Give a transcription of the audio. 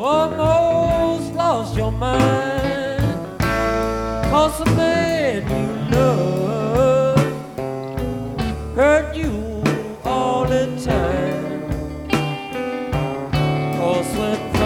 almost lost your mind, 'cause the man you love hurt you all the time. 'Cause when